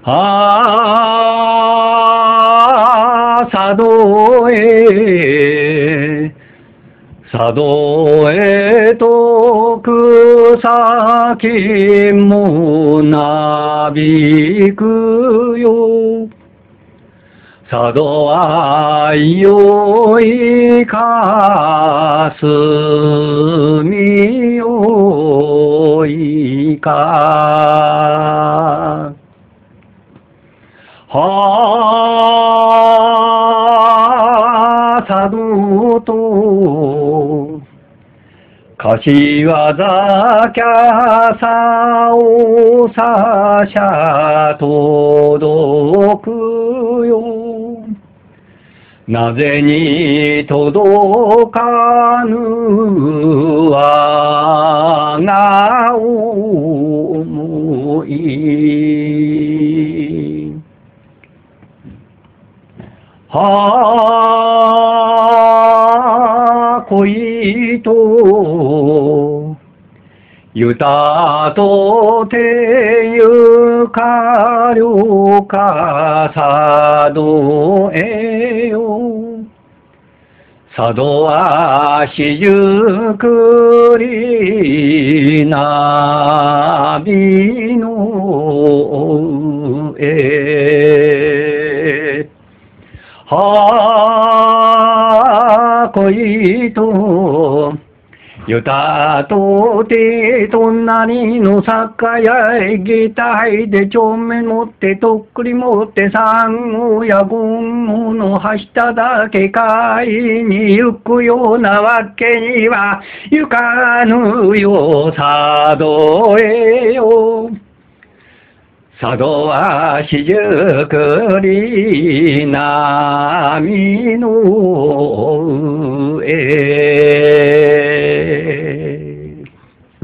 佐渡へ、佐渡へと草木もなびくよ。佐渡はよいかすみよいか。佐渡と柏崎さおさしゃ届くよ。なぜに届かぬ我が思い。恋とゆたとてゆかりょか佐渡へよ。佐渡は四十九里なびの上。恋とゆたとて隣の酒屋へ下体で帳面持ってとっくり持って産後や今後のはしただけ買いに行くようなわけには行かぬよ佐渡へよ。佐渡は四十九里波の